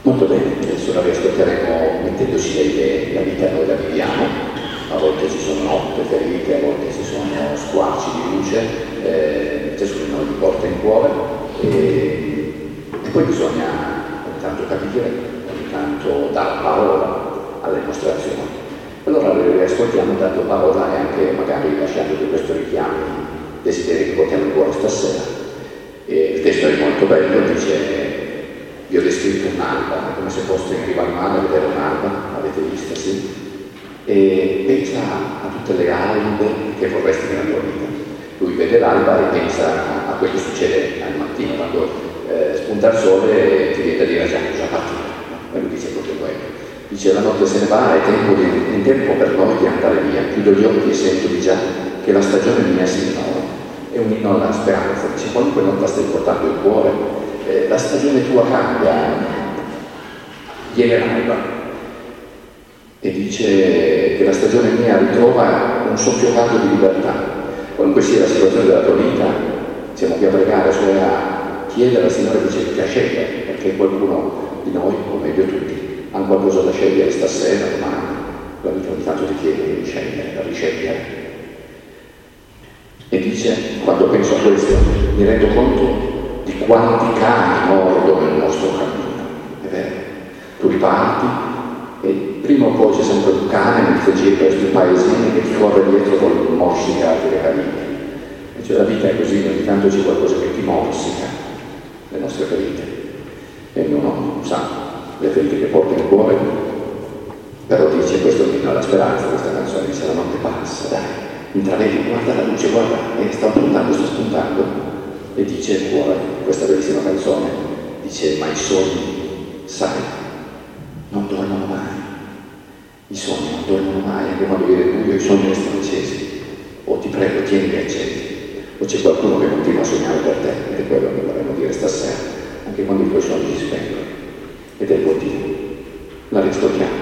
Molto bene, adesso la riascolteremo mettendoci le idee, la vita noi la viviamo, a volte ci sono notte ferite, a volte ci sono squarci di luce, ciascuno di noi li porta in cuore e poi bisogna ogni tanto capire, ogni tanto dare parola alle nostre azioni. Allora le riascoltiamo dando parola e anche magari lasciando questo richiamo, desideri che portiamo in cuore stasera. E il testo è molto bello, dice: vi ho descritto un'alba, è come se foste in riva al mare a vedere un'alba, l'avete vista, sì? E pensa a tutte le albe che vorresti nella tua vita. Lui vede l'alba e pensa a quello che succede al mattino, quando spunta il sole e ti viene da dire già partire. E lui dice proprio quello. Dice: la notte se ne va, è tempo per noi di andare via. Chiudo gli occhi e sento di già che la stagione mia si rinnova. È un inno alla speranza. Dice: qualunque nota stai portando il cuore, la stagione tua cambia, viene l'alba, e dice che la stagione mia ritrova un soffio caldo di libertà. Qualunque sia la situazione della tua vita, siamo qui a pregare, cioè a chiedere al Signore che ci aiuti a scegliere, perché qualcuno di noi, o meglio tutti, ha qualcosa da scegliere stasera, domani. La vita ogni tanto ti chiede di scegliere, da riscegliere. E dice: quando penso a questo mi rendo conto di quanti cani mordono il nostro cammino. È vero, tu riparti e prima o poi c'è sempre un cane nel giro per questi paesini che ti corre dietro con morsicate le caviglie. E cioè la vita è così, ogni tanto c'è qualcosa che ti morsica le nostre ferite e ognuno sa le ferite che porta in cuore, però dice: questo è la speranza, questa canzone dice: la notte passa, dai, intravedi, guarda la luce, guarda, sta spuntando. E dice il cuore, questa bellissima canzone, dice: ma i sogni, sai, non dormono mai. I sogni non dormono mai, anche quando viene il buio i sogni restano accesi. O ti prego, tienili accesi. O c'è qualcuno che continua a sognare per te, ed è quello che vorremmo dire stasera, anche quando i tuoi sogni si spengono. Ed è il motivo. La riscoltiamo.